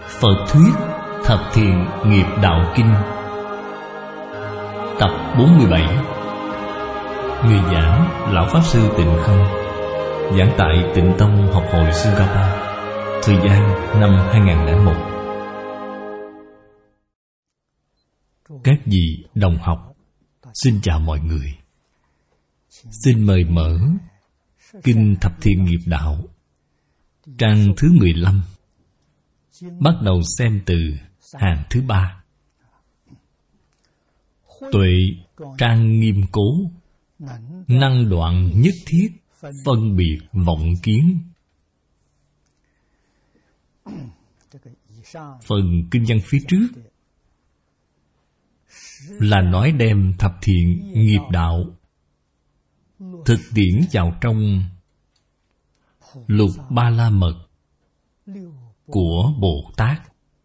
Phật thuyết Thập Thiện Nghiệp Đạo Kinh, tập 47. Người giảng Lão Pháp Sư Tịnh Không, giảng tại Tịnh Tông Học hội Singapore, thời gian năm 2001. Các vị đồng học, xin chào mọi người. Xin mời mở Kinh Thập Thiện Nghiệp Đạo, trang thứ 15. Bắt đầu xem từ hàng thứ 3. Tuệ trang nghiêm cố, năng đoạn nhất thiết, phân biệt vọng kiến. Phần kinh văn phía trước là nói đem thập thiện nghiệp đạo thực tiễn vào trong Lục Ba La Mật của Bồ Tát.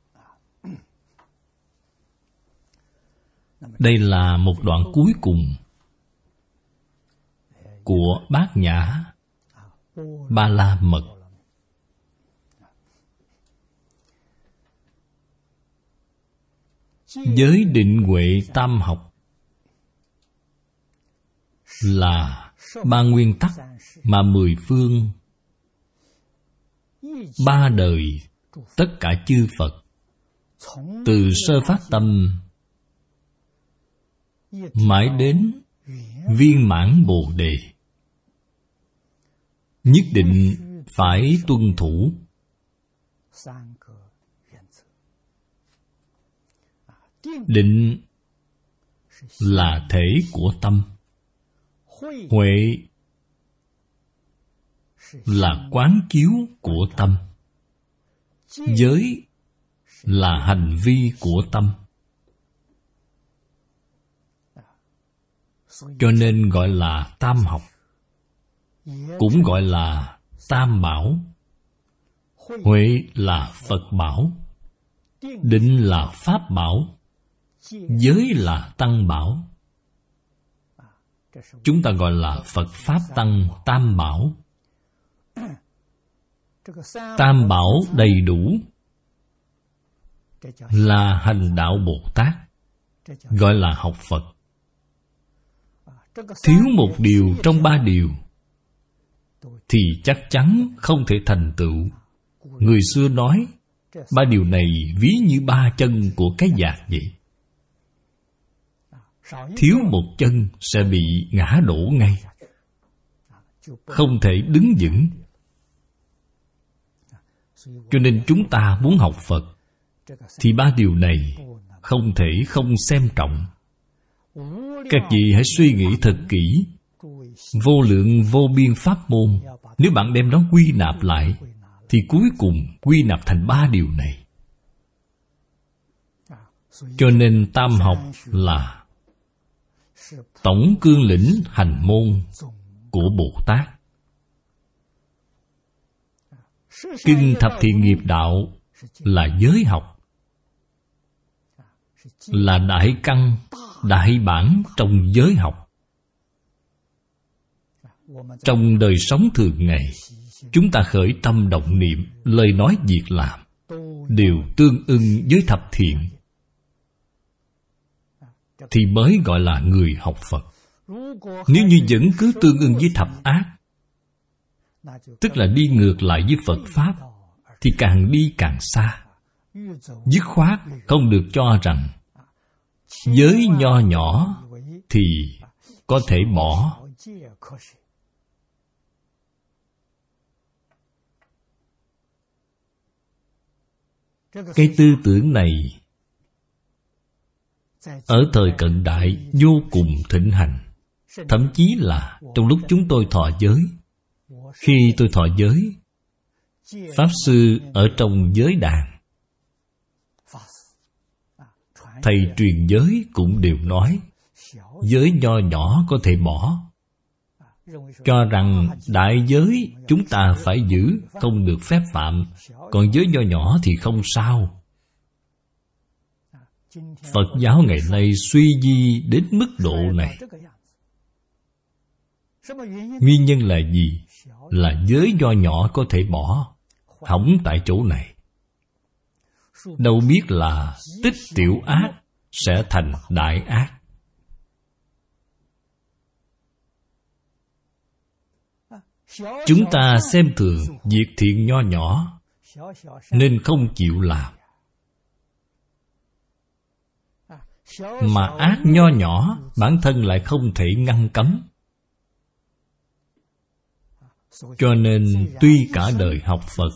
Đây là một đoạn cuối cùng của Bát Nhã Ba La Mật. Giới định huệ tam học là ba nguyên tắc mà mười phương, ba đời tất cả chư Phật từ sơ phát tâm mãi đến viên mãn Bồ Đề nhất định phải tuân thủ. Định là thể của tâm, huệ là quán chiếu của tâm, giới là hành vi của tâm. Cho nên gọi là tam học, cũng gọi là tam bảo. Huệ là Phật bảo, định là Pháp bảo, giới là Tăng bảo. Chúng ta gọi là Phật Pháp Tăng tam bảo. Tam bảo đầy đủ là hành đạo Bồ Tát, gọi là học Phật. Thiếu một điều trong ba điều thì chắc chắn không thể thành tựu. Người xưa nói ba điều này ví như ba chân của cái vạc vậy. Thiếu một chân sẽ bị ngã đổ ngay, không thể đứng vững. Cho nên chúng ta muốn học Phật thì ba điều này không thể không xem trọng. Các vị hãy suy nghĩ thật kỹ. Vô lượng vô biên pháp môn, nếu bạn đem nó quy nạp lại thì cuối cùng quy nạp thành ba điều này. Cho nên tam học là tổng cương lĩnh hành môn của Bồ Tát. Kinh Thập Thiện Nghiệp Đạo là giới học, là đại căn, đại bản trong giới học. Trong đời sống thường ngày, chúng ta khởi tâm động niệm, lời nói việc làm đều tương ưng với thập thiện thì mới gọi là người học Phật. Nếu như vẫn cứ tương ưng với thập ác, tức là đi ngược lại với Phật Pháp, thì càng đi càng xa. Dứt khoát không được cho rằng giới nho nhỏ thì có thể bỏ. Cái tư tưởng này ở thời cận đại vô cùng thịnh hành. Thậm chí là trong lúc chúng tôi thọ giới, khi tôi thọ giới, Pháp Sư ở trong giới đàn, thầy truyền giới cũng đều nói giới nho nhỏ có thể bỏ, cho rằng đại giới chúng ta phải giữ, không được phép phạm, còn giới nho nhỏ thì không sao. Phật giáo ngày nay suy di đến mức độ này. Nguyên nhân là gì? Là giới nho nhỏ có thể bỏ, hỏng tại chỗ này. đâu biết là tích tiểu ác sẽ thành đại ác. Chúng ta xem thường việc thiện nho nhỏ nên không chịu làm, mà ác nho nhỏ bản thân lại không thể ngăn cấm. Cho nên tuy cả đời học Phật,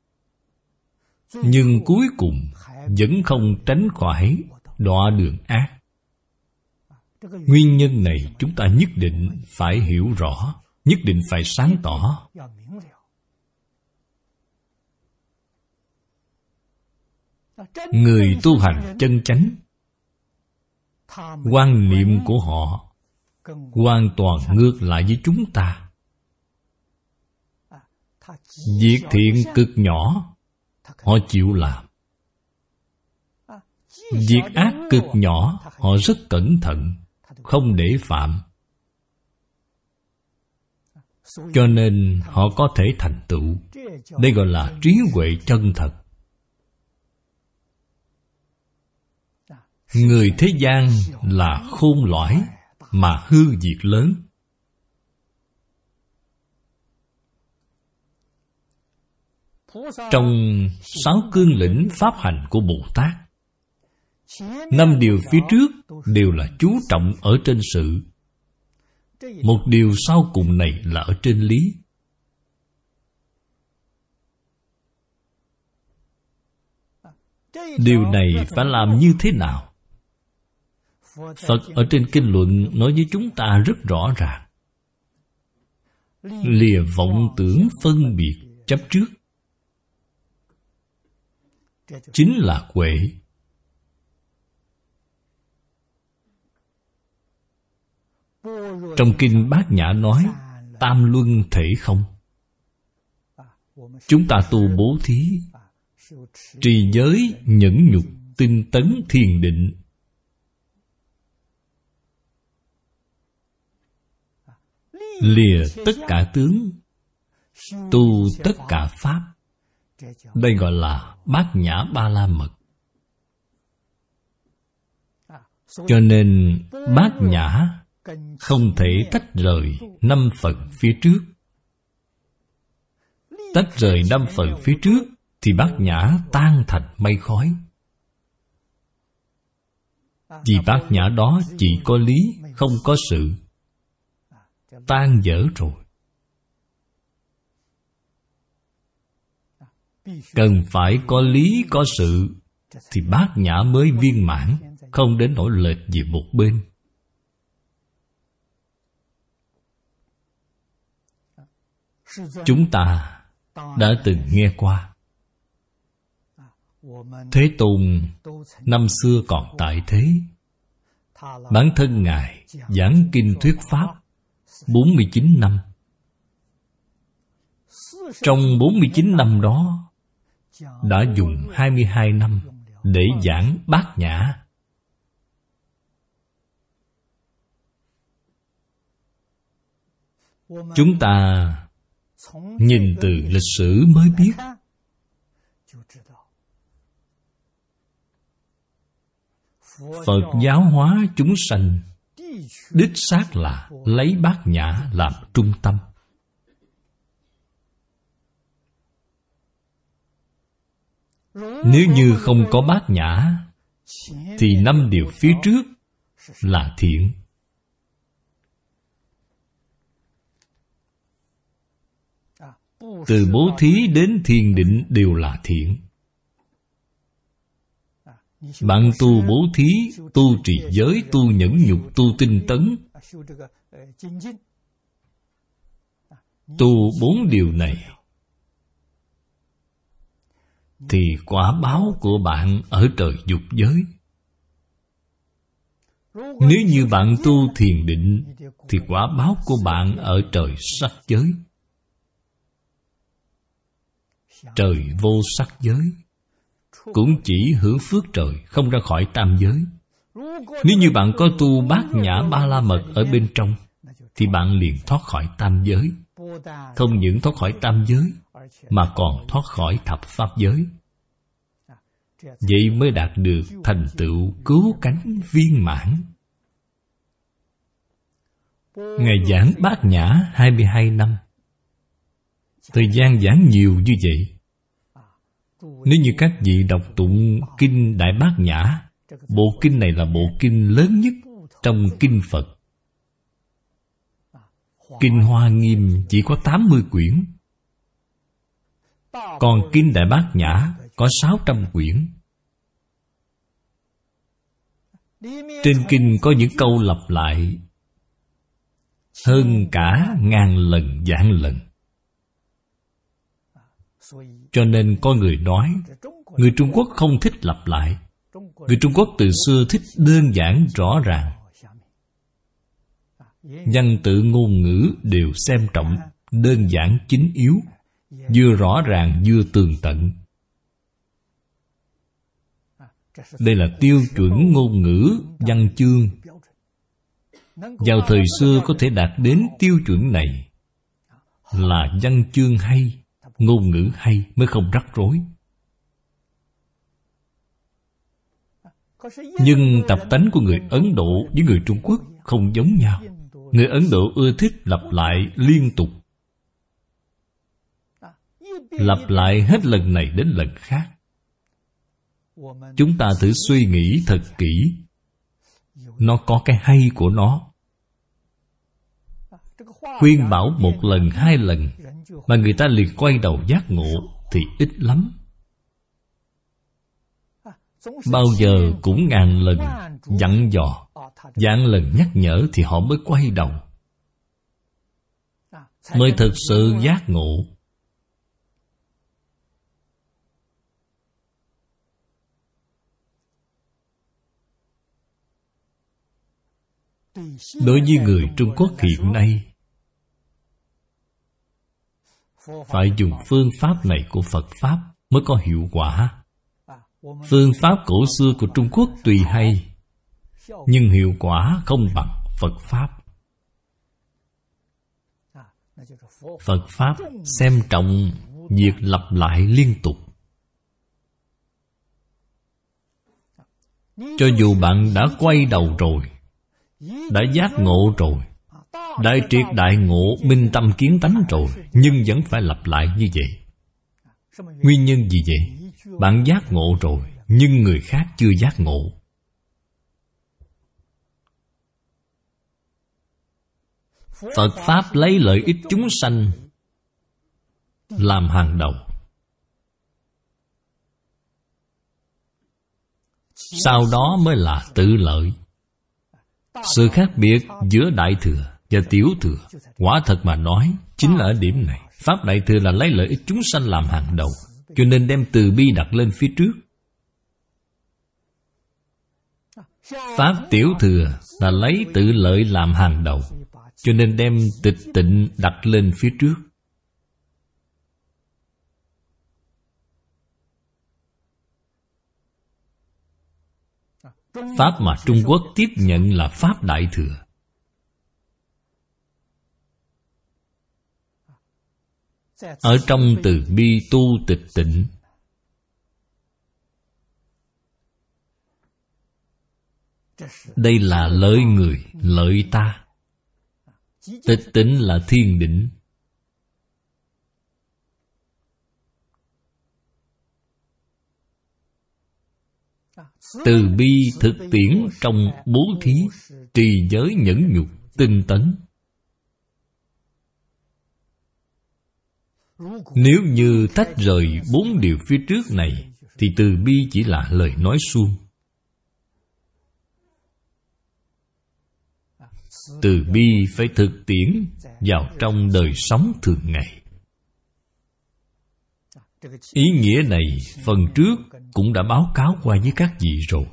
nhưng cuối cùng vẫn không tránh khỏi đọa đường ác. Nguyên nhân này chúng ta nhất định phải hiểu rõ, nhất định phải sáng tỏ. Người tu hành chân chánh, quan niệm của họ hoàn toàn ngược lại với chúng ta. Việc thiện cực nhỏ họ chịu làm, việc ác cực nhỏ họ rất cẩn thận, không để phạm. Cho nên họ có thể thành tựu. Đây gọi là trí huệ chân thật. Người thế gian là khôn lõi mà hư việc lớn. Trong 6 cương lĩnh pháp hành của Bồ Tát, 5 điều phía trước đều là chú trọng ở trên sự. Một điều sau cùng này là ở trên lý. Điều này phải làm như thế nào? Phật ở trên kinh luận nói với chúng ta rất rõ ràng. Lìa vọng tưởng phân biệt chấp trước, chính là huệ. Trong kinh Bát Nhã nói tam luân thể không. Chúng ta tu bố thí, trì giới, nhẫn nhục, tinh tấn, thiền định, lìa tất cả tướng, tu tất cả pháp. Đây gọi là Bát Nhã Ba La Mật. Cho nên Bát Nhã không thể tách rời 5 phần phía trước. Tách rời 5 phần phía trước thì Bát Nhã tan thành mây khói. Vì Bát Nhã đó chỉ có lý, không có sự, tan dở rồi. Cần phải có lý, có sự thì Bát Nhã mới viên mãn, không đến nỗi lệch về một bên. Chúng ta đã từng nghe qua, Thế Tôn năm xưa còn tại thế, bản thân Ngài giảng kinh thuyết pháp 49 năm. Trong 49 năm đó đã dùng 22 năm để giảng Bát Nhã. Chúng ta nhìn từ lịch sử mới biết, Phật giáo hóa chúng sanh đích xác là lấy Bát Nhã làm trung tâm. Nếu như không có Bát Nhã thì 5 điều phía trước là thiện. Từ bố thí đến thiền định đều là thiện. Bạn tu bố thí, tu trì giới, tu nhẫn nhục, tu tinh tấn, tu 4 điều này thì quả báo của bạn ở trời dục giới. Nếu như bạn tu thiền định thì quả báo của bạn ở trời sắc giới. Trời vô sắc giới cũng chỉ hưởng phước trời, không ra khỏi tam giới. Nếu như bạn có tu Bát Nhã Ba La Mật ở bên trong thì bạn liền thoát khỏi tam giới. Không những thoát khỏi tam giới mà còn thoát khỏi thập pháp giới. vậy mới đạt được thành tựu cứu cánh viên mãn. Ngài giảng Bát Nhã 22 năm. Thời gian giảng nhiều như vậy. Nếu như các vị đọc tụng Kinh Đại Bát Nhã, bộ kinh này là bộ kinh lớn nhất trong kinh Phật. Kinh Hoa Nghiêm chỉ có 80 quyển, còn Kinh Đại Bát Nhã có 600 quyển. Trên kinh có những câu lặp lại hơn cả 1000 lần, vạn lần. Cho nên có người nói người Trung Quốc không thích lặp lại. Người Trung Quốc từ xưa thích đơn giản rõ ràng. Văn tự ngôn ngữ đều xem trọng đơn giản chính yếu, vừa rõ ràng vừa tường tận. Đây là tiêu chuẩn ngôn ngữ văn chương. Vào thời xưa có thể đạt đến tiêu chuẩn này là văn chương hay, ngôn ngữ hay mới không rắc rối. Nhưng tập tánh của người Ấn Độ với người Trung Quốc không giống nhau. Người Ấn Độ ưa thích lặp lại liên tục, lặp lại hết lần này đến lần khác. Chúng ta thử suy nghĩ thật kỹ, nó có cái hay của nó. Khuyên bảo một lần, hai lần mà người ta liền quay đầu giác ngộ thì ít lắm. Bao giờ cũng 1000 lần dặn dò, vạn lần nhắc nhở thì họ mới quay đầu, mới thực sự giác ngộ. Đối với người Trung Quốc hiện nay, phải dùng phương pháp này của Phật Pháp mới có hiệu quả. Phương pháp cổ xưa của Trung Quốc tuy hay, nhưng hiệu quả không bằng Phật Pháp. Phật Pháp xem trọng việc lặp lại liên tục. Cho dù bạn đã quay đầu rồi, đã giác ngộ rồi, đại triệt đại ngộ, minh tâm kiến tánh rồi, nhưng vẫn phải lặp lại như vậy. Nguyên nhân gì vậy? Bạn giác ngộ rồi, nhưng người khác chưa giác ngộ. Phật Pháp lấy lợi ích chúng sanh làm hàng đầu. Sau đó mới là tự lợi. Sự khác biệt giữa Đại Thừa và Tiểu Thừa, quả thật mà nói, chính là ở điểm này. Pháp Đại Thừa là lấy lợi ích chúng sanh làm hàng đầu, cho nên đem từ bi đặt lên phía trước. Pháp Tiểu Thừa là lấy tự lợi làm hàng đầu, cho nên đem tịch tịnh đặt lên phía trước. Pháp mà Trung Quốc tiếp nhận là Pháp Đại Thừa. Ở trong từ bi tu tịch tịnh, đây là lợi người, lợi ta. Tịch tịnh là thiên định. Từ bi thực tiễn trong bố thí, trì giới nhẫn nhục, tinh tấn. Nếu như tách rời 4 điều phía trước này, thì từ bi chỉ là lời nói suông. Từ bi phải thực tiễn vào trong đời sống thường ngày. Ý nghĩa này phần trước cũng đã báo cáo qua với các vị rồi.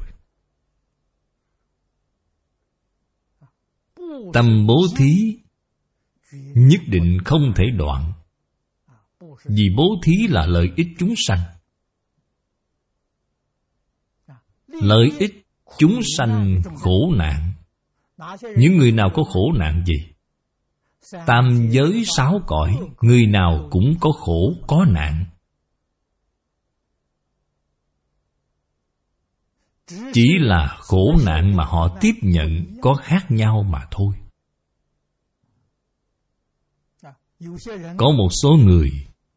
Tâm bố thí nhất định không thể đoạn, vì bố thí là lợi ích chúng sanh. Lợi ích chúng sanh khổ nạn. Những người nào có khổ nạn gì? Tam giới 6 cõi, người nào cũng có khổ, có nạn. Chỉ là khổ nạn mà họ tiếp nhận có khác nhau mà thôi. Có một số người,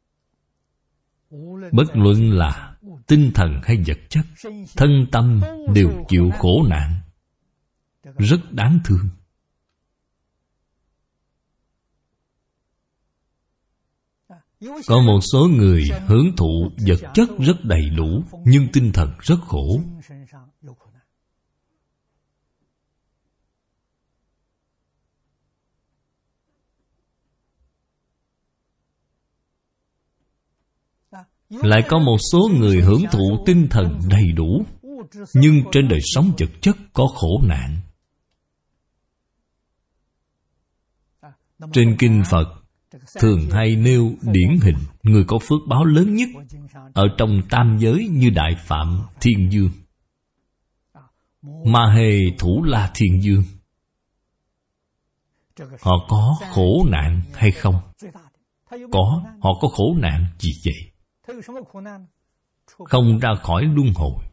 bất luận là tinh thần hay vật chất, thân tâm đều chịu khổ nạn, rất đáng thương. Có một số người hưởng thụ vật chất rất đầy đủ, nhưng tinh thần rất khổ. Lại có một số người hưởng thụ tinh thần đầy đủ, nhưng trên đời sống vật chất có khổ nạn. Trên kinh Phật thường hay nêu điển hình người có phước báo lớn nhất ở trong tam giới như Đại Phạm Thiên Dương, Ma Hề Thủ La Thiên Dương. Họ có khổ nạn hay không? Có. Họ có khổ nạn gì vậy? Không ra khỏi luân hồi.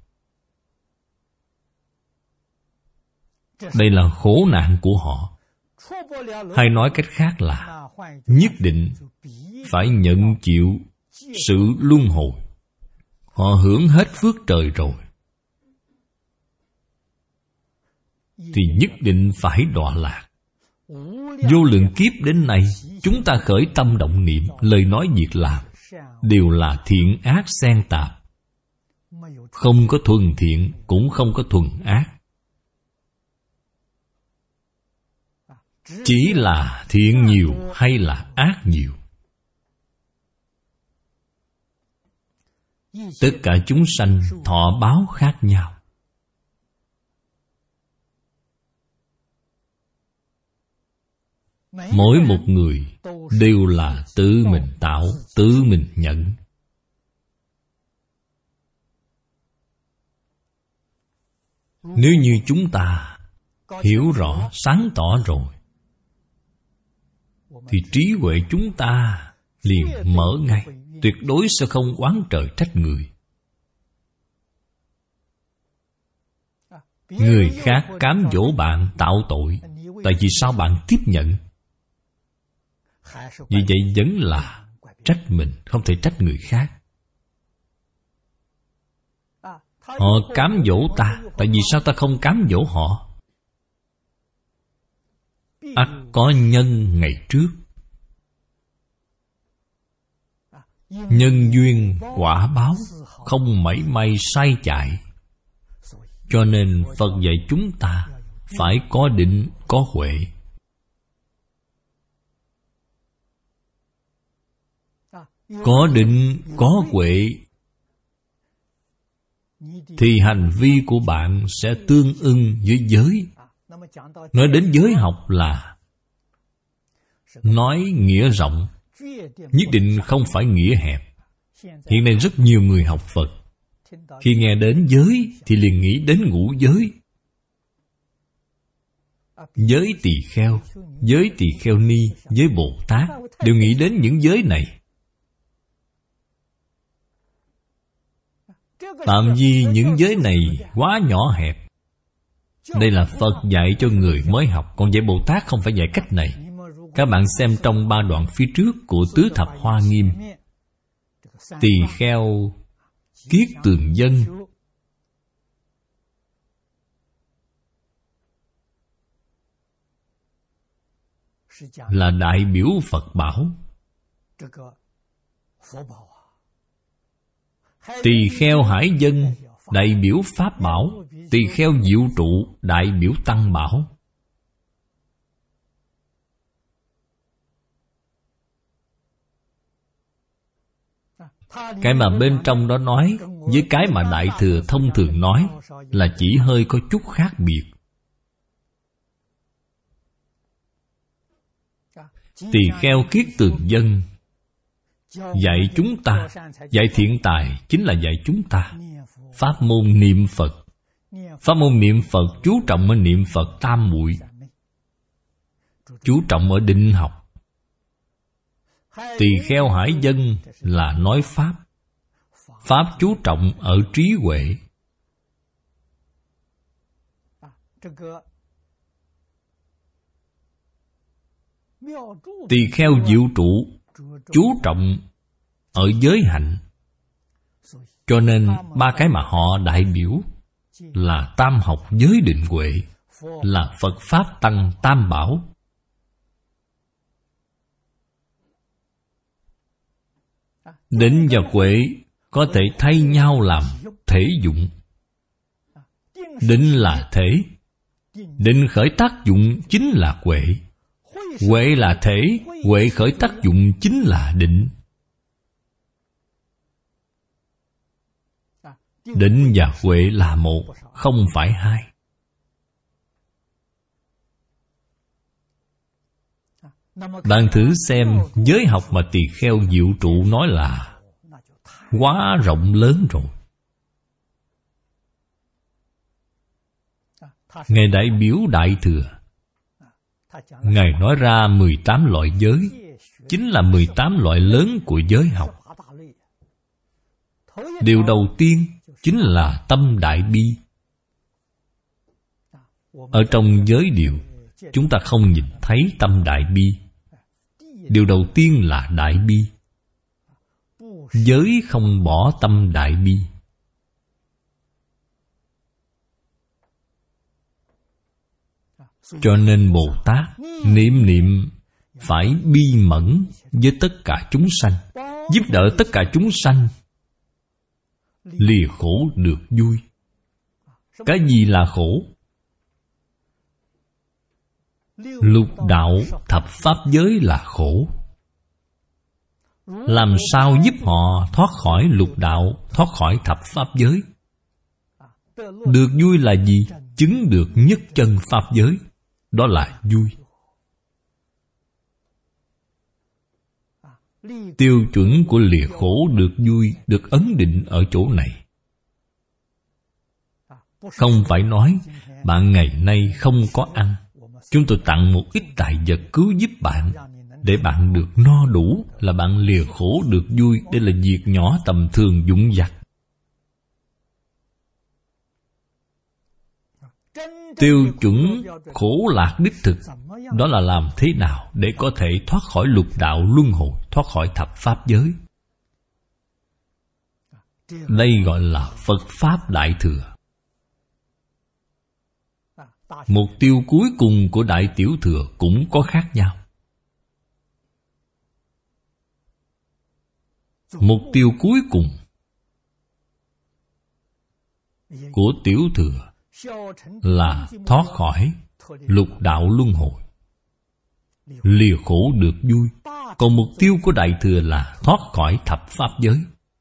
Đây là khổ nạn của họ. Hay nói cách khác là nhất định phải nhận chịu sự luân hồi. Họ hưởng hết phước trời rồi thì nhất định phải đọa lạc. Vô lượng kiếp đến nay, chúng ta khởi tâm động niệm, lời nói việc làm đều là thiện ác xen tạp, không có thuần thiện cũng không có thuần ác. Chỉ là thiện nhiều hay là ác nhiều. Tất cả chúng sanh thọ báo khác nhau. Mỗi một người đều là tự mình tạo, tự mình nhận. Nếu như chúng ta hiểu rõ, sáng tỏ rồi, thì trí huệ chúng ta liền mở ngay, tuyệt đối sẽ không oán trời trách người. Người khác cám dỗ bạn tạo tội, tại vì sao bạn tiếp nhận? Vì vậy vẫn là trách mình, không thể trách người khác. Họ cám dỗ ta, tại vì sao ta không cám dỗ họ? Ắt có nhân ngày trước. Nhân duyên quả báo không mảy may sai chạy. Cho nên Phật dạy chúng ta phải có định, có huệ. Có định, có huệ thì hành vi của bạn sẽ tương ưng với giới. Nói đến giới học là nói nghĩa rộng, nhất định không phải nghĩa hẹp. Hiện nay rất nhiều người học Phật, khi nghe đến giới thì liền nghĩ đến ngũ giới. Giới tỳ kheo, giới tỳ kheo ni, giới Bồ Tát, đều nghĩ đến những giới này. Phạm vi những giới này quá nhỏ hẹp. Đây là Phật dạy cho người mới học, còn dạy Bồ Tát không phải dạy cách này. Các bạn xem trong 3 đoạn phía trước của Tứ Thập Hoa Nghiêm, tỳ kheo, kiết tường dân, là đại biểu Phật bảo. Tỳ kheo hải dân, đại biểu Pháp bảo. Tỳ kheo diệu trụ, đại biểu Tăng bảo. Cái mà bên trong đó nói với cái mà Đại Thừa thông thường nói là chỉ hơi có chút khác biệt. Tỳ kheo kiết tường dân dạy chúng ta, dạy thiện tài chính là dạy chúng ta pháp môn niệm Phật. Pháp môn niệm Phật chú trọng ở niệm Phật tam muội, chú trọng ở định học. Tỳ kheo hải dân là nói Pháp. Pháp chú trọng ở trí huệ. Tỳ kheo diệu trụ chú trọng ở giới hạnh, cho nên ba cái mà họ đại biểu là tam học giới định huệ, là Phật Pháp Tăng Tam Bảo. Định và huệ có thể thay nhau làm thể dụng. Định là thể, định khởi tác dụng chính là huệ. Huệ là thể, huệ khởi tác dụng chính là định. Định và huệ là một, không phải hai. Bạn thử xem giới học mà tỳ kheo diệu trụ nói là quá rộng lớn rồi. Ngài đại biểu Đại Thừa, Ngài nói ra 18 loại giới, chính là 18 loại lớn của giới học. Điều đầu tiên chính là tâm đại bi. Ở trong giới điều, chúng ta không nhìn thấy tâm đại bi. Điều đầu tiên là đại bi. Giới không bỏ tâm đại bi. Cho nên Bồ Tát niệm niệm phải bi mẫn với tất cả chúng sanh, giúp đỡ tất cả chúng sanh lìa khổ được vui. Cái gì là khổ? Lục đạo thập pháp giới là khổ. Làm sao giúp họ thoát khỏi lục đạo, thoát khỏi thập pháp giới? Được vui là gì? Chứng được nhất chân pháp giới. Đó là vui. Tiêu chuẩn của lìa khổ được vui được ấn định ở chỗ này. Không phải nói bạn ngày nay không có ăn, chúng tôi tặng một ít tài vật cứu giúp bạn để bạn được no đủ, là bạn lìa khổ được vui. Đây là việc nhỏ tầm thường vụn vặt. Tiêu chuẩn khổ lạc đích thực, đó là làm thế nào để có thể thoát khỏi lục đạo luân hồi, thoát khỏi thập pháp giới. Đây gọi là Phật Pháp Đại Thừa. Mục tiêu cuối cùng của Đại Tiểu Thừa cũng có khác nhau. Mục tiêu cuối cùng của Tiểu Thừa là thoát khỏi lục đạo luân hồi, lìa khổ được vui. Còn mục tiêu của Đại Thừa là thoát khỏi thập pháp giới.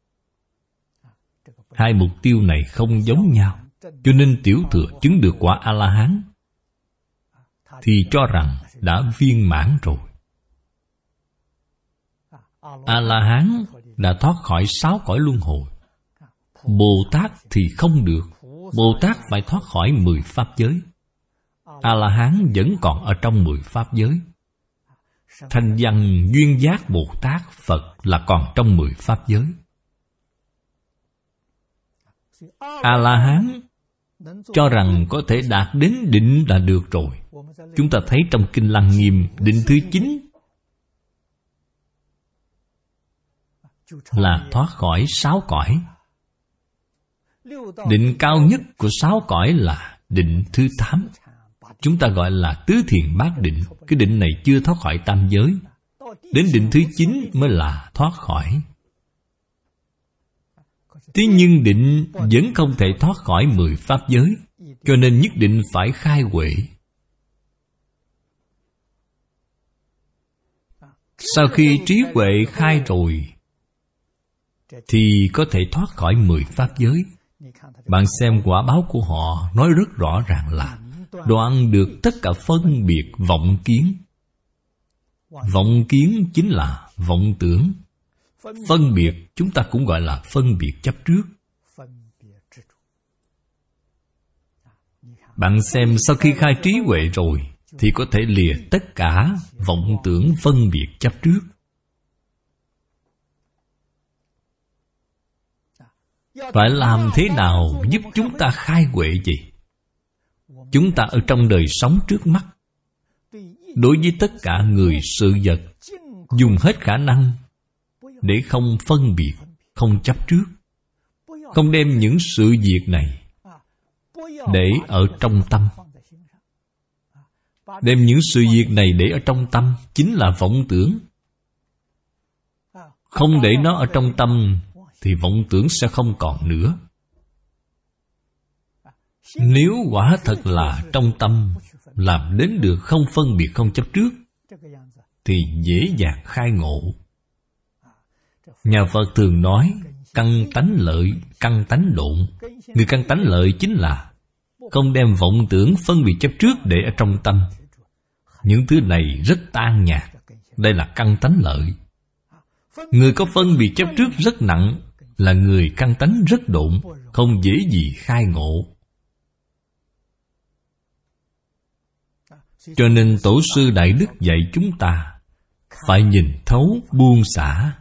Hai mục tiêu này không giống nhau, cho nên Tiểu Thừa chứng được quả A-la-hán thì cho rằng đã viên mãn rồi. A-la-hán đã thoát khỏi 6 cõi luân hồi. Bồ Tát thì không được. Bồ Tát phải thoát khỏi 10 pháp giới. A-la-hán vẫn còn ở trong 10 pháp giới. Thanh văn duyên giác Bồ Tát Phật là còn trong 10 pháp giới. A-la-hán cho rằng có thể đạt đến định là được rồi. Chúng ta thấy trong Kinh Lăng Nghiêm, định thứ 9 là thoát khỏi 6 cõi. Định cao nhất của 6 cõi là định thứ 8. Chúng ta gọi là tứ thiền bát định. Cái định này chưa thoát khỏi tam giới. Đến định thứ 9 mới là thoát khỏi. Thế nhưng định vẫn không thể thoát khỏi 10 pháp giới, cho nên nhất định phải khai huệ. Sau khi trí huệ khai rồi thì có thể thoát khỏi 10 pháp giới. Bạn xem quả báo của họ nói rất rõ ràng là đoạn được tất cả phân biệt vọng kiến. Vọng kiến chính là vọng tưởng. Phân biệt chúng ta cũng gọi là phân biệt chấp trước. Bạn xem sau khi khai trí huệ rồi thì có thể lìa tất cả vọng tưởng phân biệt chấp trước. Phải làm thế nào giúp chúng ta khai huệ gì? Chúng ta ở trong đời sống trước mắt, đối với tất cả người sự vật, dùng hết khả năng để không phân biệt, không chấp trước, không đem những sự việc này để ở trong tâm. Đem những sự việc này để ở trong tâm chính là vọng tưởng. Không để nó ở trong tâm thì vọng tưởng sẽ không còn nữa. Nếu quả thật là trong tâm làm đến được không phân biệt, không chấp trước, thì dễ dàng khai ngộ. Nhà Phật thường nói căn tánh lợi, căn tánh độn. Người căn tánh lợi chính là không đem vọng tưởng phân biệt chấp trước để ở trong tâm. Những thứ này rất tan nhạt. Đây là căn tánh lợi. Người có phân biệt chấp trước rất nặng là người căn tánh rất độn, không dễ gì khai ngộ. Cho nên Tổ sư Đại Đức dạy chúng ta phải nhìn thấu buông xả.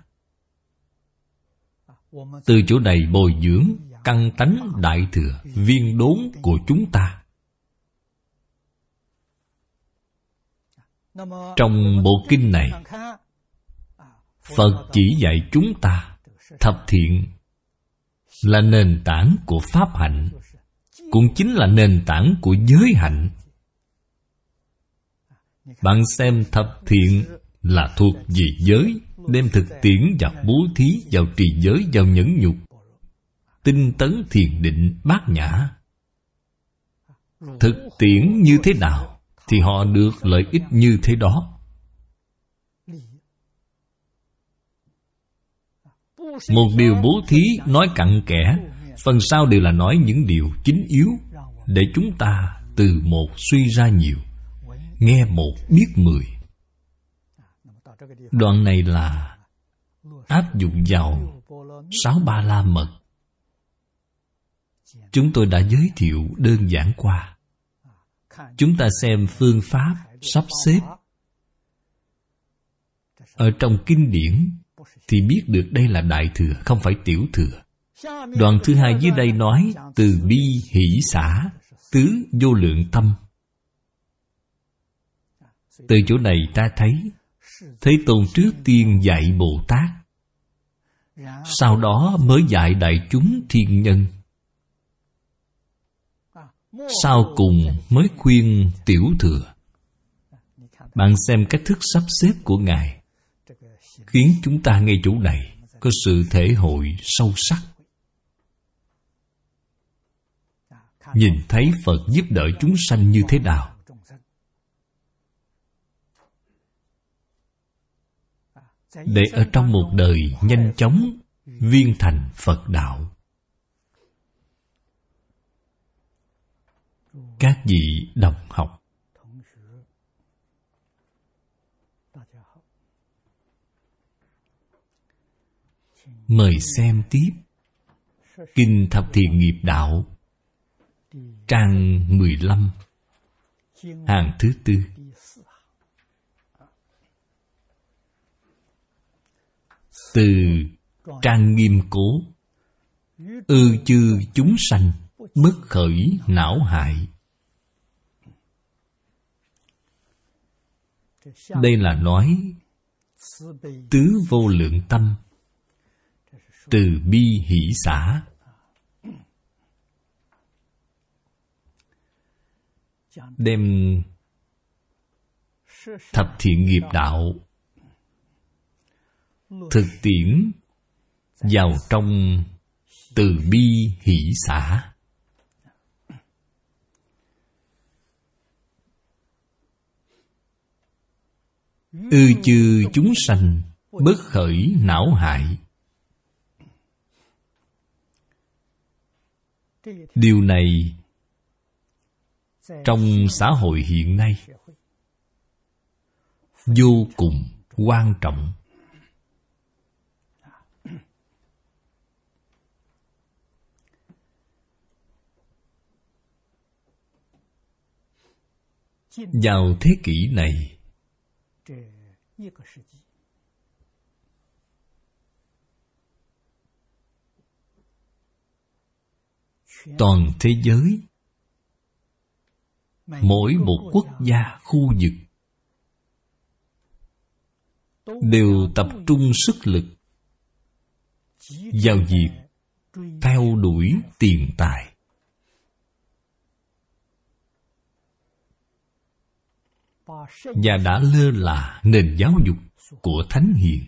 Từ chỗ này bồi dưỡng căn tánh đại thừa, viên đốn của chúng ta. Trong bộ kinh này, Phật chỉ dạy chúng ta thập thiện là nền tảng của pháp hạnh, cũng chính là nền tảng của giới hạnh. Bạn xem thập thiện là thuộc về giới, đem thực tiễn vào bố thí, vào trì giới, vào nhẫn nhục, tinh tấn thiền định, bát nhã. Thực tiễn như thế nào thì họ được lợi ích như thế đó. Một điều bố thí nói cặn kẽ, phần sau đều là nói những điều chính yếu, để chúng ta từ một suy ra nhiều, nghe một biết 10. Đoạn này là áp dụng vào 6 Ba La Mật. Chúng tôi đã giới thiệu đơn giản qua. Chúng ta xem phương pháp sắp xếp ở trong kinh điển thì biết được đây là đại thừa, không phải tiểu thừa. Đoạn thứ hai dưới đây nói từ bi hỷ xả, tứ vô lượng tâm. Từ chỗ này ta thấy Thế Tôn trước tiên dạy Bồ Tát, sau đó mới dạy đại chúng thiên nhân, sau cùng mới khuyên tiểu thừa. Bạn xem cách thức sắp xếp của Ngài, khiến chúng ta ngay chỗ này có sự thể hội sâu sắc. Nhìn thấy Phật giúp đỡ chúng sanh như thế nào. Để ở trong một đời nhanh chóng viên thành Phật đạo. Các vị đồng học, mời xem tiếp Kinh Thập Thiện Nghiệp Đạo, trang 15, hàng thứ 4. Từ trang nghiêm cố, ư chư chúng sanh bất khởi não hại. Đây là nói tứ vô lượng tâm, từ bi hỷ xả. Đem thập thiện nghiệp đạo thực tiễn vào trong từ bi hỷ xả. Ư chư chúng sanh bất khởi não hại. Điều này trong xã hội hiện nay vô cùng quan trọng. Vào thế kỷ này, toàn thế giới mỗi một quốc gia, khu vực đều tập trung sức lực vào việc theo đuổi tiền tài. Và đã lơ là nền giáo dục của Thánh Hiền.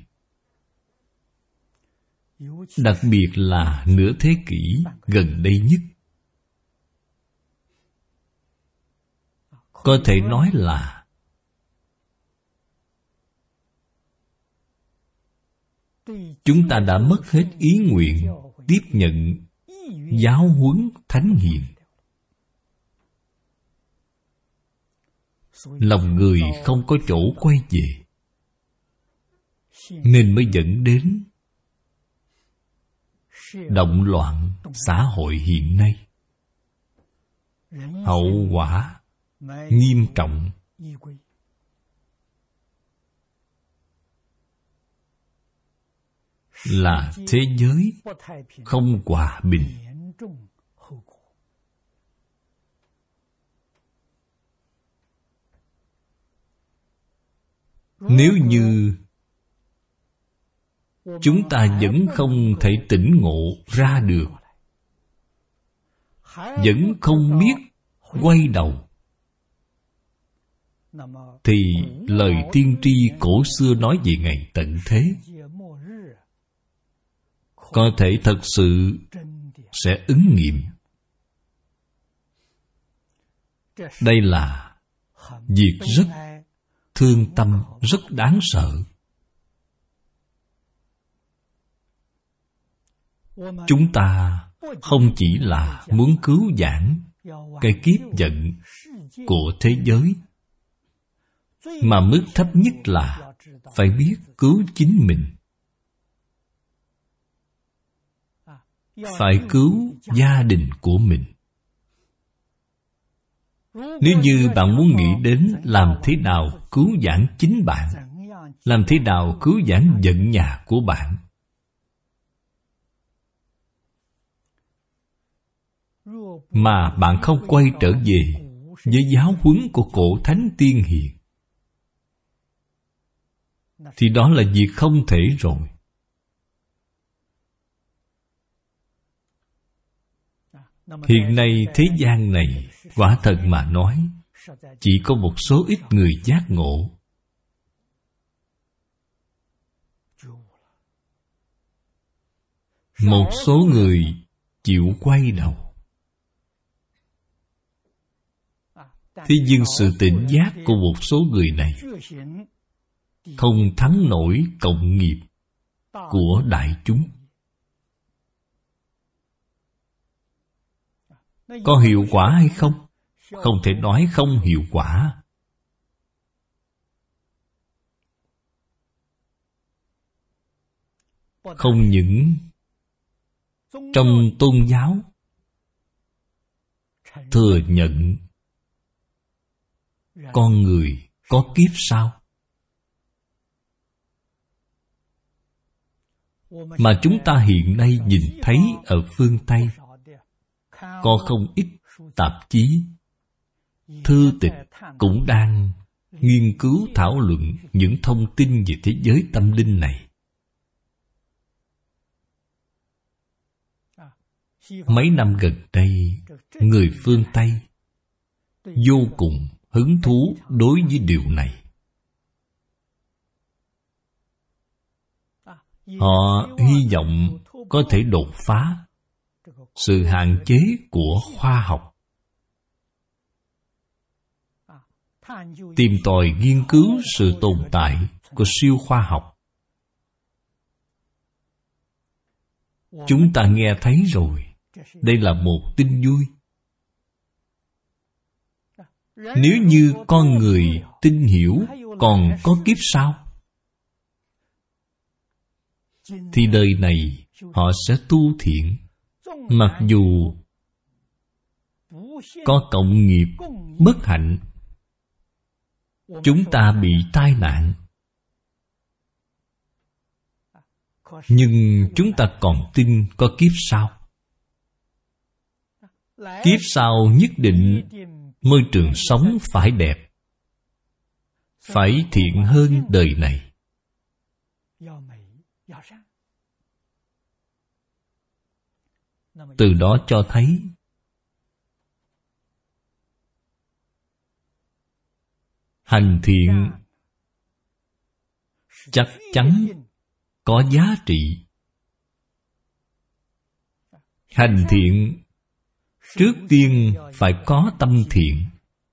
Đặc biệt là nửa thế kỷ gần đây nhất. Có thể nói là chúng ta đã mất hết ý nguyện tiếp nhận giáo huấn Thánh Hiền. Lòng người không có chỗ quay về, nên mới dẫn đến động loạn xã hội hiện nay. Hậu quả nghiêm trọng. Là thế giới không hòa bình. Nếu như chúng ta vẫn không thể tỉnh ngộ ra được, vẫn không biết quay đầu, thì lời tiên tri cổ xưa nói về ngày tận thế có thể thật sự sẽ ứng nghiệm. Đây là việc rất thương tâm, rất đáng sợ. Chúng ta không chỉ là muốn cứu vãn cái kiếp vận của thế giới, mà mức thấp nhất là phải biết cứu chính mình, phải cứu gia đình của mình. Nếu như bạn muốn nghĩ đến làm thế nào cứu vãn chính bạn, làm thế nào cứu vãn vận nhà của bạn, mà bạn không quay trở về với giáo huấn của cổ Thánh Tiên Hiền, thì đó là việc không thể rồi. Hiện nay thế gian này, quả thật mà nói, chỉ có một số ít người giác ngộ. Một số người chịu quay đầu. Thế nhưng sự tỉnh giác của một số người này không thắng nổi cộng nghiệp của đại chúng. Có hiệu quả hay không? Không thể nói không hiệu quả. Không những trong tôn giáo thừa nhận con người có kiếp sau, mà chúng ta hiện nay nhìn thấy ở phương Tây, có không ít tạp chí, thư tịch cũng đang nghiên cứu thảo luận những thông tin về thế giới tâm linh này. Mấy năm gần đây, người phương Tây vô cùng hứng thú đối với điều này. Họ hy vọng có thể đột phá sự hạn chế của khoa học, tìm tòi nghiên cứu sự tồn tại của siêu khoa học. Chúng ta nghe thấy rồi, đây là một tin vui. Nếu như con người tin hiểu còn có kiếp sau, thì đời này họ sẽ tu thiện. Mặc dù có cộng nghiệp bất hạnh, chúng ta bị tai nạn, nhưng chúng ta còn tin có kiếp sau. Kiếp sau nhất định Môi trường sống phải đẹp, phải thiện hơn đời này. Từ đó cho thấy hành thiện chắc chắn có giá trị. Hành thiện trước tiên phải có tâm thiện.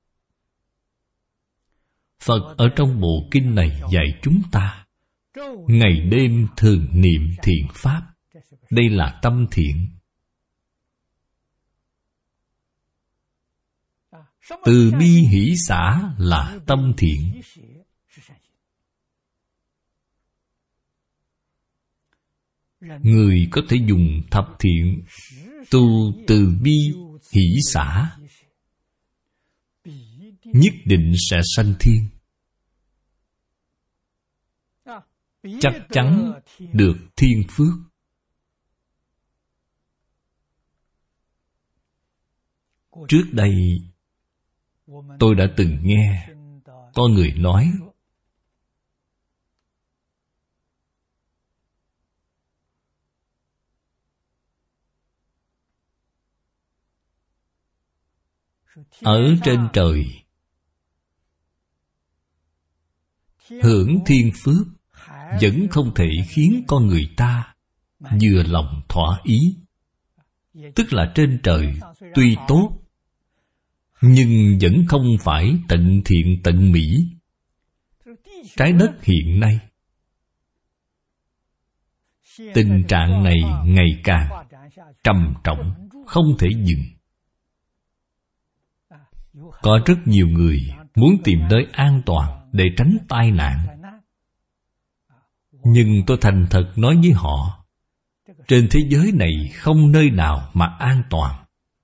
Phật ở trong bộ kinh này dạy chúng ta ngày đêm thường niệm thiện pháp. Đây là tâm thiện. Từ bi hỷ xả là tâm thiện. Người có thể dùng thập thiện tu từ bi hỷ xả, nhất định sẽ sanh thiên. Chắc chắn được thiên phước. Trước đây tôi đã từng nghe có người nói ở trên trời hưởng thiên phước vẫn không thể khiến con người ta vừa lòng thỏa ý. Tức là trên trời tuy tốt, nhưng vẫn không phải tận thiện tận mỹ. Trái đất hiện nay, tình trạng này ngày càng trầm trọng, không thể dừng. Có rất nhiều người muốn tìm nơi an toàn để tránh tai nạn. Nhưng tôi thành thật nói với họ, trên thế giới này không nơi nào mà an toàn.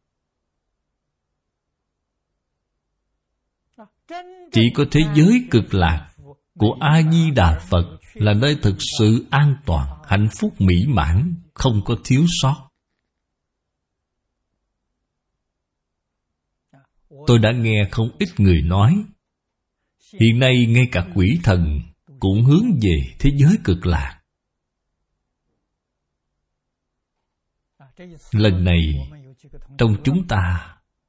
Chỉ có thế giới cực lạc của A-di-đà Phật là nơi thực sự an toàn, hạnh phúc mỹ mãn, không có thiếu sót. Tôi đã nghe không ít người nói, hiện nay ngay cả quỷ thần cũng hướng về thế giới cực lạc. Lần này, trong chúng ta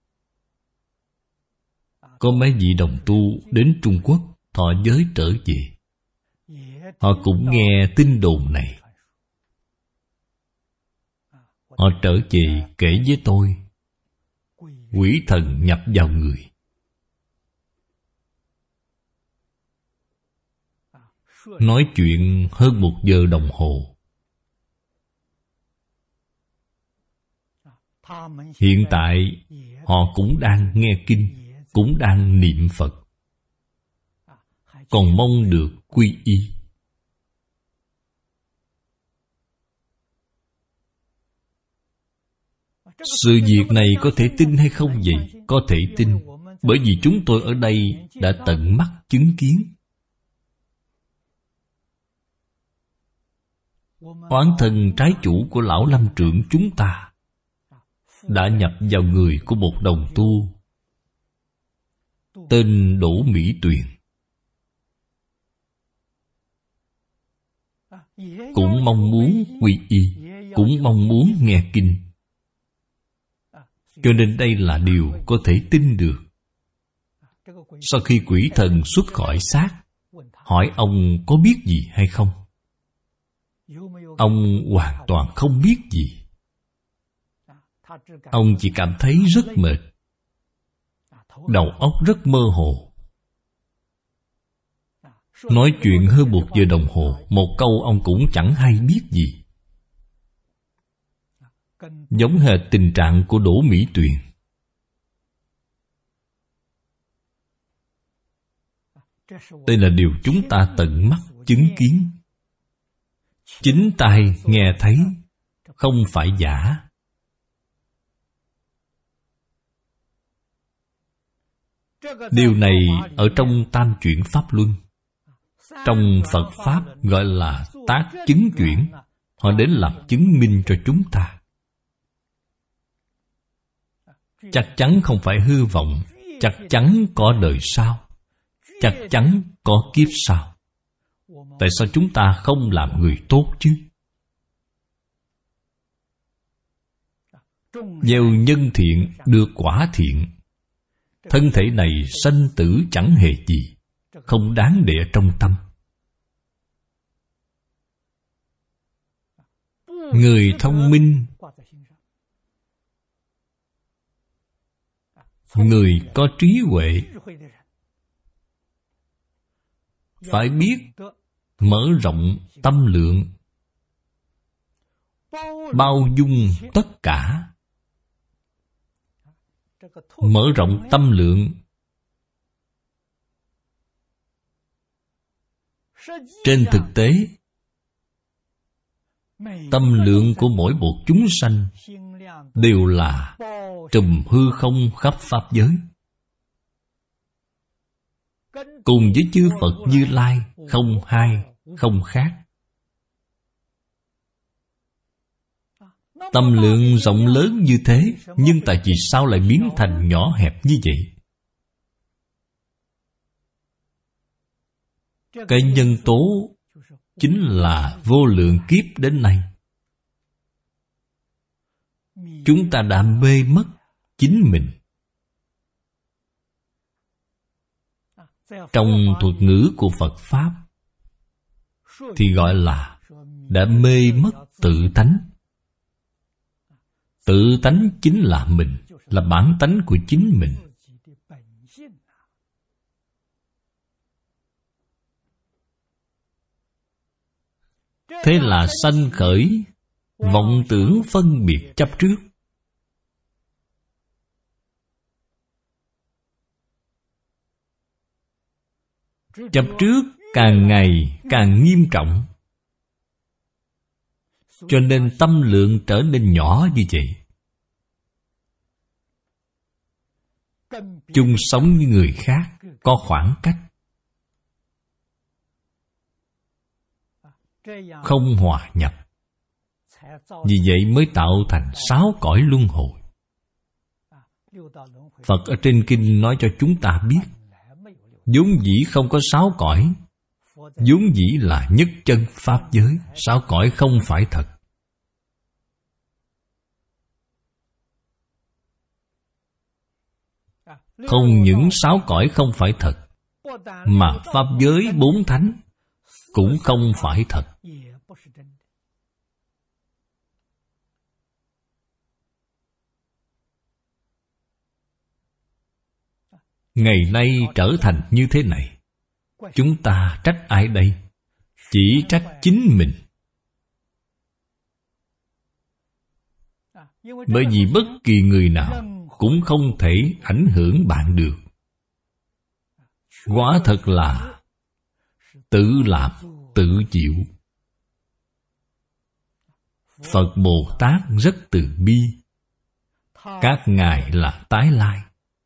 có mấy vị đồng tu đến Trung Quốc thọ giới trở về. Họ cũng nghe tin đồn này. Họ trở về kể với tôi, quỷ thần nhập vào người. Nói chuyện hơn 1 giờ đồng hồ. Hiện tại họ cũng đang nghe kinh, cũng đang niệm Phật, còn mong được quy y. Sự việc này có thể tin hay không vậy? Có thể tin, bởi vì chúng tôi ở đây đã tận mắt chứng kiến. Oán thân trái chủ của lão lâm trưởng chúng ta đã nhập vào người của một đồng tu tên Đỗ Mỹ Tuyền. Cũng mong muốn quy y, cũng mong muốn nghe kinh. Cho nên đây là điều có thể tin được. Sau khi quỷ thần xuất khỏi xác, hỏi ông có biết gì hay không? Ông hoàn toàn không biết gì. Ông chỉ cảm thấy rất mệt, đầu óc rất mơ hồ. Nói chuyện hơn 1 giờ đồng hồ, một câu ông cũng chẳng hay biết gì. Giống hệt tình trạng của Đỗ Mỹ Tuyền. Đây là điều chúng ta tận mắt chứng kiến, chính tai nghe thấy, không phải giả. Điều này ở trong Tam Chuyển Pháp Luân, trong Phật Pháp gọi là tác chứng chuyển. Họ đến làm chứng minh cho chúng ta. Chắc chắn không phải hư vọng, chắc chắc chắn có đời sau, chắc chắn có kiếp sau. Tại sao chúng ta không làm người tốt chứ? Gieo nhân thiện được quả thiện. Thân thể này sanh tử chẳng hề gì, không đáng để ở trong tâm. Người thông minh, người có trí huệ phải biết mở rộng tâm lượng, bao dung tất cả. Mở rộng tâm lượng, trên thực tế tâm lượng của mỗi một chúng sanh đều là trùm hư không khắp pháp giới, cùng với chư Phật Như Lai không hai không khác. Tâm lượng rộng lớn như thế, nhưng tại vì sao lại biến thành nhỏ hẹp như vậy? Cái nhân tố chính là vô lượng kiếp đến nay chúng ta đã mê mất chính mình. Trong thuật ngữ của Phật Pháp thì gọi là đã mê mất tự tánh. Tự tánh chính là mình, là bản tánh của chính mình. Thế là sanh khởi vọng tưởng phân biệt chấp trước. Chấp trước càng ngày càng nghiêm trọng, cho nên tâm lượng trở nên nhỏ như vậy. Chung sống với người khác có khoảng cách, không hòa nhập. Vì vậy mới tạo thành 6 cõi luân hồi. Phật ở trên kinh nói cho chúng ta biết, vốn dĩ không có 6 cõi, vốn dĩ là nhất chân pháp giới. 6 cõi không phải thật. Không những 6 cõi không phải thật, mà pháp giới 4 thánh cũng không phải thật. Ngày nay trở thành như thế này, chúng ta trách ai đây? Chỉ trách chính mình. Bởi vì bất kỳ người nào cũng không thể ảnh hưởng bạn được. Quả thật là tự làm, tự chịu. Phật Bồ Tát rất từ bi. Các ngài là tái lai,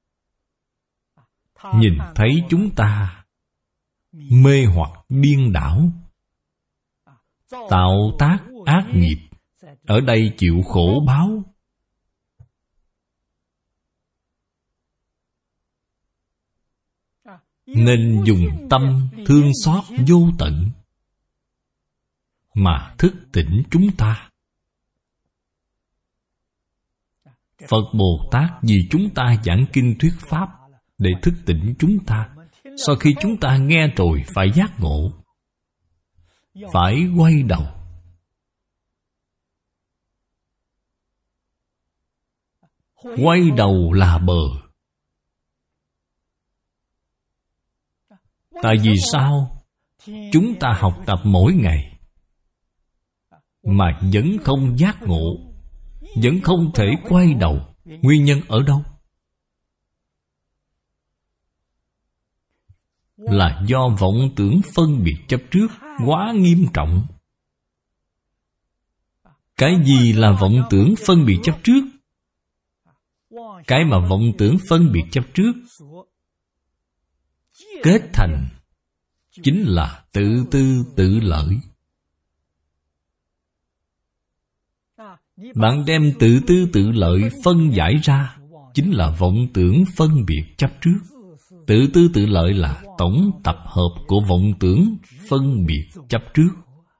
nhìn thấy chúng ta mê hoặc điên đảo, tạo tác ác nghiệp, ở đây chịu khổ báo. Nên dùng tâm thương xót vô tận mà thức tỉnh chúng ta. Phật Bồ Tát vì chúng ta giảng kinh thuyết pháp để thức tỉnh chúng ta. Sau khi chúng ta nghe rồi phải giác ngộ, phải quay đầu. Quay đầu là bờ. Tại vì sao? Chúng ta học tập mỗi ngày mà vẫn không giác ngộ, vẫn không thể quay đầu. Nguyên nhân ở đâu? Là do vọng tưởng phân biệt chấp trước quá nghiêm trọng. Cái gì là vọng tưởng phân biệt chấp trước? Cái mà vọng tưởng phân biệt chấp trước kết thành chính là tự tư tự lợi. Bạn đem tự tư tự lợi phân giải ra, chính là vọng tưởng phân biệt chấp trước. Tự tư tự lợi là tổng tập hợp của vọng tưởng phân biệt chấp trước.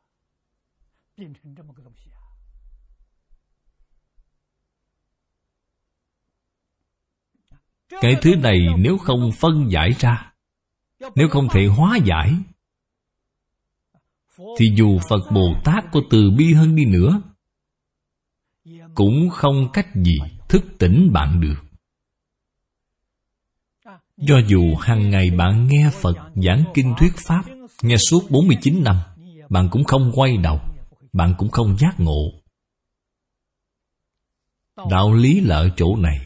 Cái thứ này nếu không phân giải ra, nếu không thể hóa giải, thì dù Phật Bồ Tát có từ bi hơn đi nữa, cũng không cách gì thức tỉnh bạn được. Do dù hàng ngày bạn nghe Phật giảng kinh thuyết Pháp, nghe suốt 49 năm, bạn cũng không quay đầu, bạn cũng không giác ngộ. Đạo lý là ở chỗ này.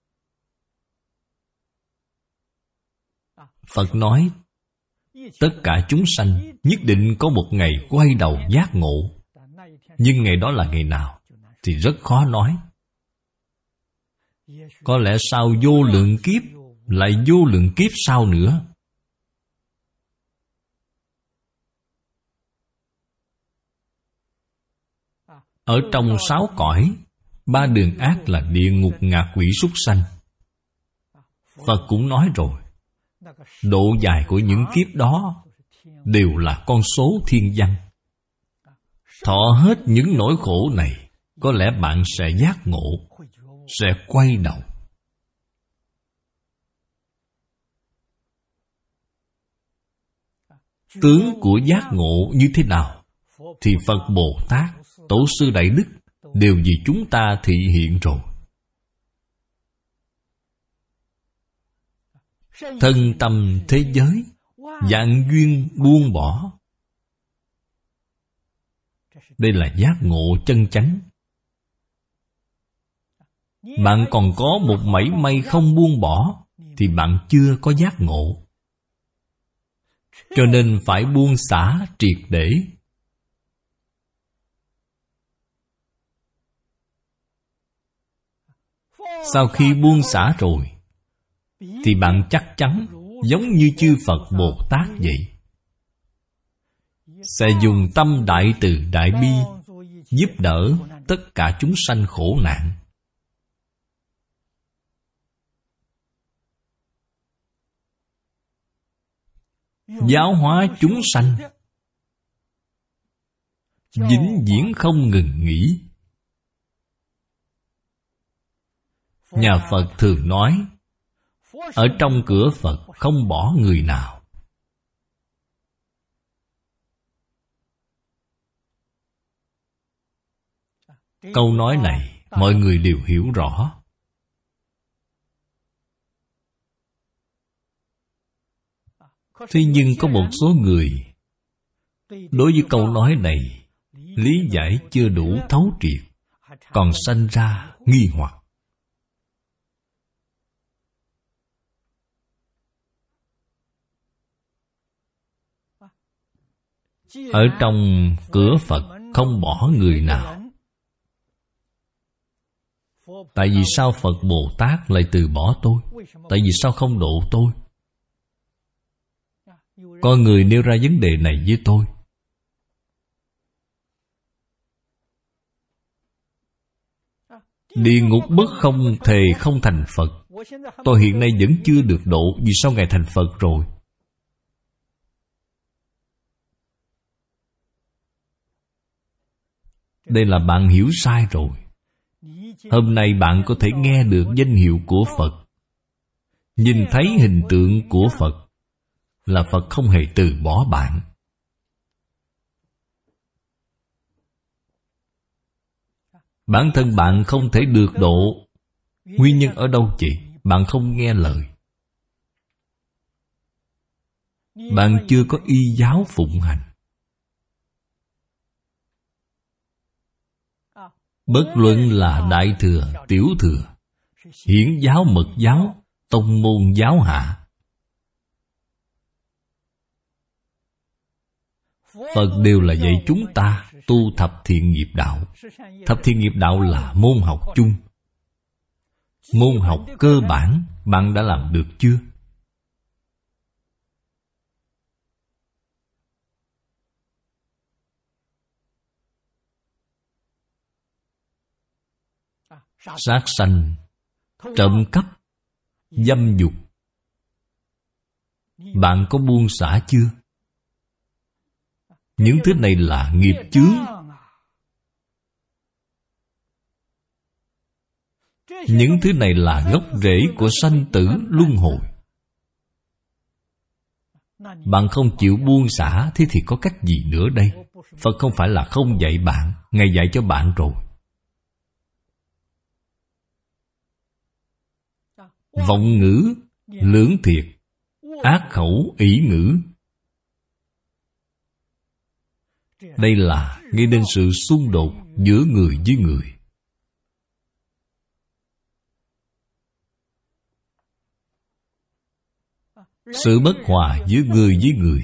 Phật nói, tất cả chúng sanh nhất định có một ngày quay đầu giác ngộ. Nhưng ngày đó là ngày nào thì rất khó nói. Có lẽ sau vô lượng kiếp, lại vô lượng kiếp sau nữa. Ở trong 6 cõi, 3 đường ác là địa ngục, ngạ quỷ, súc sanh. Phật cũng nói rồi, độ dài của những kiếp đó đều là con số thiên văn. Thọ hết những nỗi khổ này, có lẽ bạn sẽ giác ngộ, sẽ quay đầu. Tướng của giác ngộ như thế nào thì Phật Bồ Tát, Tổ sư Đại Đức đều vì chúng ta thị hiện rồi. Thân tâm thế giới, vạn duyên buông bỏ. Đây là giác ngộ chân chánh. Bạn còn có một mảy may không buông bỏ thì bạn chưa có giác ngộ. Cho nên phải buông xả triệt để. Sau khi buông xả rồi thì bạn chắc chắn giống như chư Phật Bồ Tát vậy, sẽ dùng tâm đại từ đại bi giúp đỡ tất cả chúng sanh khổ nạn. Giáo hóa chúng sanh vĩnh viễn không ngừng nghỉ. Nhà Phật thường nói, ở trong cửa Phật không bỏ người nào. Câu nói này mọi người đều hiểu rõ. Thế nhưng có một số người đối với câu nói này lý giải chưa đủ thấu triệt, còn sanh ra nghi hoặc. Ở trong cửa Phật không bỏ người nào. Tại vì sao Phật Bồ Tát lại từ bỏ tôi? Tại vì sao không độ tôi? Có người nêu ra vấn đề này với tôi. Địa ngục bất không thề không thành Phật. Tôi hiện nay vẫn chưa được độ, vì sao Ngài thành Phật rồi? Đây là bạn hiểu sai rồi. Hôm nay bạn có thể nghe được danh hiệu của Phật, nhìn thấy hình tượng của Phật, là Phật không hề từ bỏ bạn. Bản thân bạn không thể được độ. Nguyên nhân ở đâu chị? Bạn không nghe lời. Bạn chưa có y giáo phụng hành. Bất luận là đại thừa, tiểu thừa, hiển giáo, mật giáo, tông môn giáo hạ, Phật đều là dạy chúng ta tu thập thiện nghiệp đạo. Thập thiện nghiệp đạo là môn học chung. Môn học cơ bản bạn đã làm được chưa? Sát sanh trộm cắp, dâm dục, bạn có buông xả chưa? Những thứ này là nghiệp chướng. Những thứ này là gốc rễ của sanh tử luân hồi. Bạn không chịu buông xả, thế thì có cách gì nữa đây? Phật không phải là không dạy bạn, Ngài dạy cho bạn rồi. Vọng ngữ, lưỡng thiệt, ác khẩu, ỷ ngữ, đây là gây nên sự xung đột giữa người với người. Sự bất hòa giữa người với người.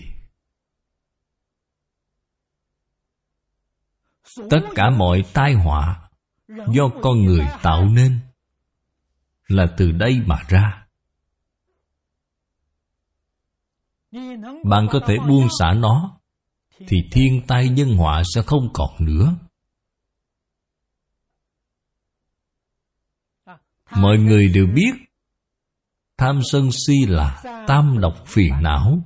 Tất cả mọi tai họa do con người tạo nên là từ đây mà ra. Bạn có thể buông xả nó thì thiên tai nhân họa sẽ không còn nữa. Mọi người đều biết tham sân si là tam độc phiền não,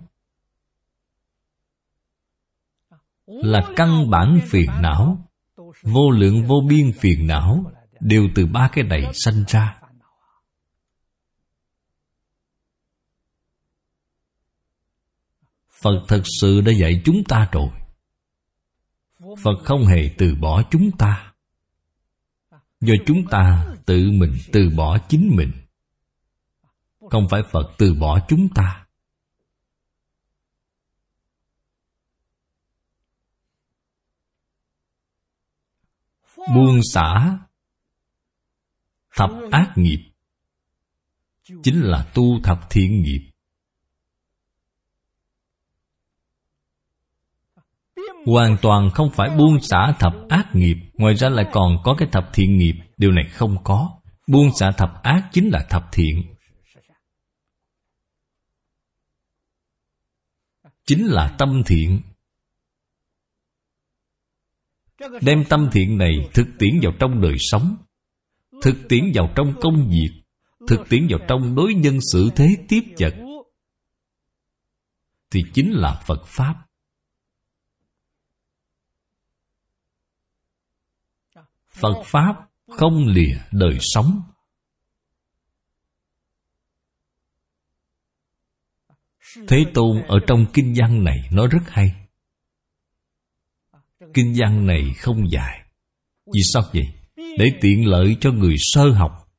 là căn bản phiền não. Vô lượng vô biên phiền não đều từ ba cái này sanh ra. Phật thật sự đã dạy chúng ta rồi. Phật không hề từ bỏ chúng ta, do chúng ta tự mình từ bỏ chính mình. Không phải Phật từ bỏ chúng ta. Buông xả thập ác nghiệp chính là tu thập thiện nghiệp. Hoàn toàn không phải buông xả thập ác nghiệp, ngoài ra lại còn có cái thập thiện nghiệp. Điều này không có. Buông xả thập ác chính là thập thiện, chính là tâm thiện. Đem tâm thiện này thực tiễn vào trong đời sống, thực tiễn vào trong công việc, thực tiễn vào trong đối nhân xử thế tiếp vật, thì chính là Phật Pháp. Phật Pháp không lìa đời sống. Thế Tôn ở trong kinh văn này nói rất hay. Kinh văn này không dài. Vì sao vậy? Để tiện lợi cho người sơ học.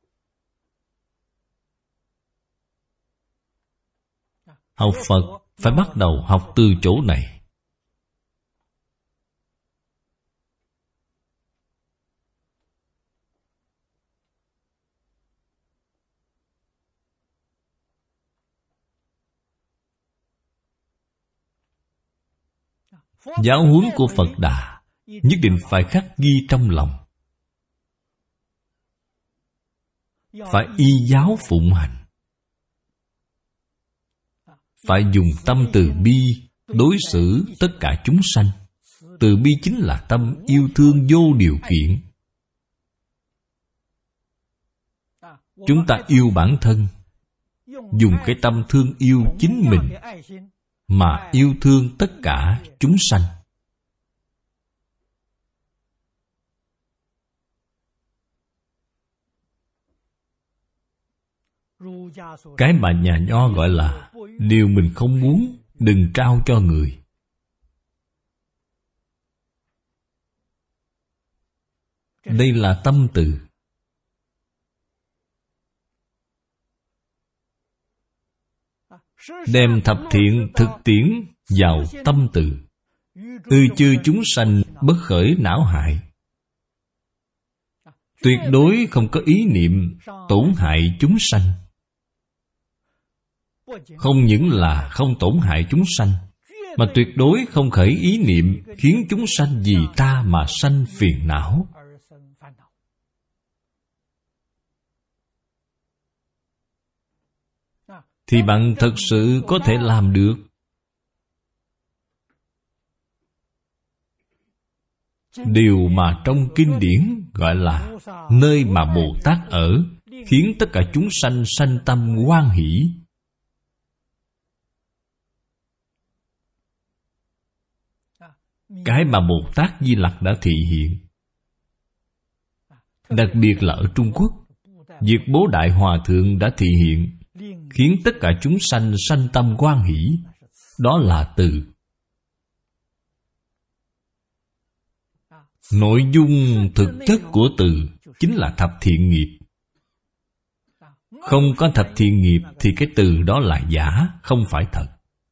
Học Phật phải bắt đầu học từ chỗ này. Giáo huấn của Phật Đà nhất định phải khắc ghi trong lòng, phải y giáo phụng hành, phải dùng tâm từ bi đối xử tất cả chúng sanh. Từ bi chính là tâm yêu thương vô điều kiện. Chúng ta yêu bản thân, dùng cái tâm thương yêu chính mình mà yêu thương tất cả chúng sanh. Cái mà nhà Nho gọi là điều mình không muốn, đừng trao cho người. Đây là tâm từ. Đem thập thiện thực tiễn vào tâm từ. Ư chư chúng sanh bất khởi não hại. Tuyệt đối không có ý niệm tổn hại chúng sanh. Không những là không tổn hại chúng sanh, mà tuyệt đối không khởi ý niệm khiến chúng sanh vì ta mà sanh phiền não. Thì bạn thật sự có thể làm được. Điều mà trong kinh điển gọi là nơi mà Bồ Tát ở, khiến tất cả chúng sanh sanh tâm hoan hỷ. Cái mà Bồ Tát Di Lặc đã thị hiện, đặc biệt là ở Trung Quốc, việc Bố Đại Hòa Thượng đã thị hiện, khiến tất cả chúng sanh sanh tâm hoan hỷ, đó là từ. Nội dung thực chất của từ chính là thập thiện nghiệp. Không có thập thiện nghiệp thì cái từ đó là giả, không phải thật.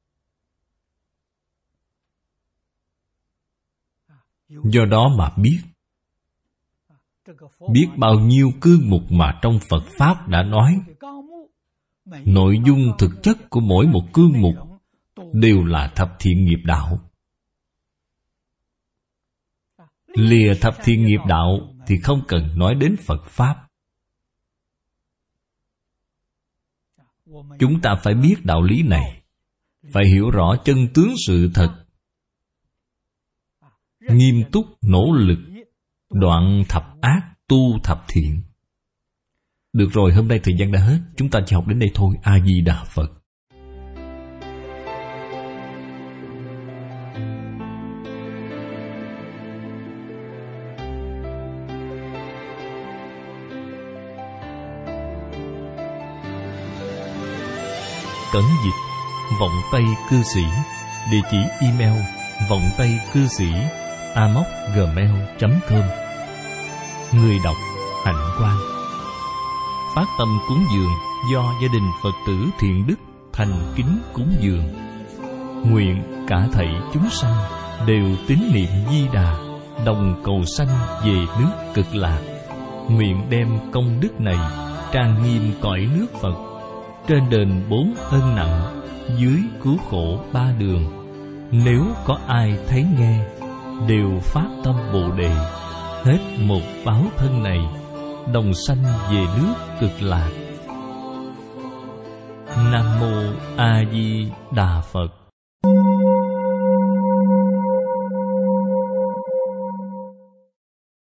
Do đó mà biết bao nhiêu cương mục mà trong Phật Pháp đã nói, nội dung thực chất của mỗi một cương mục đều là thập thiện nghiệp đạo. Lìa thập thiện nghiệp đạo thì không cần nói đến Phật Pháp. Chúng ta phải biết đạo lý này, phải hiểu rõ chân tướng sự thật, nghiêm túc nỗ lực đoạn thập ác, tu thập thiện. Được rồi, hôm nay thời gian đã hết, chúng ta chỉ học đến đây thôi. A Di Đà Phật. Cẩn dịch Vọng Tây Cư Sĩ. Địa chỉ email vọng tây cư sĩ@gmail.com. Người đọc Hạnh Quang. Phát tâm cúng dường do gia đình Phật tử Thiện Đức thành kính cúng dường. Nguyện cả thảy chúng sanh đều tín niệm Di Đà, đồng cầu sanh về nước Cực Lạc. Nguyện đem công đức này trang nghiêm cõi nước Phật, trên đền 4 ân nặng, dưới cứu khổ 3 đường. Nếu có ai thấy nghe, đều phát tâm Bồ Đề, hết một báo thân này, đồng sanh về nước Cực Lạc. Nam Mô A Di Đà Phật.